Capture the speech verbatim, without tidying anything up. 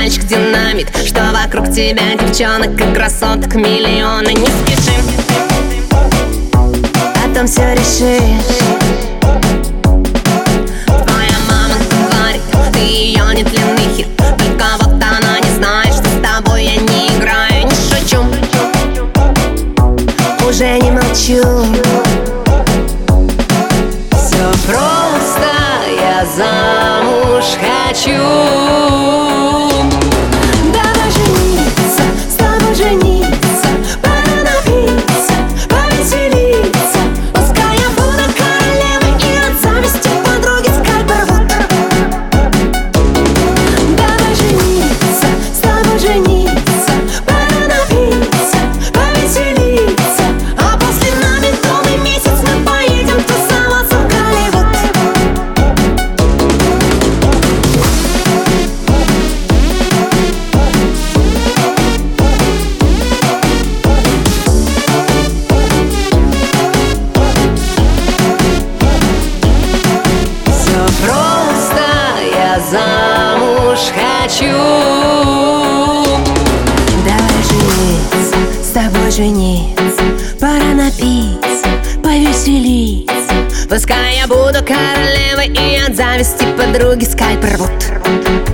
мальчик-динамит, что вокруг тебя девчонок и красоток миллионы. Не спеши, потом все решишь. Твоя мама говорит, ты ее нетленный хит, только вот она не знает, что с тобой я не играю. Не шучу, уже не молчу. Все просто, я замуж хочу. Давай жениться, с тобой жениться, пора напиться, повеселиться. Пускай я буду королевой и от зависти подруги скальп рвут. Давай жениться, с тобой жениться, пора напиться, повеселиться. А после на медовый месяц мы поедем тусоваться в Голливуд. Замуж хочу. Давай жениться, с тобой жениться, пора напиться, повеселиться. Пускай я буду королевой и от зависти подруги скальп рвут.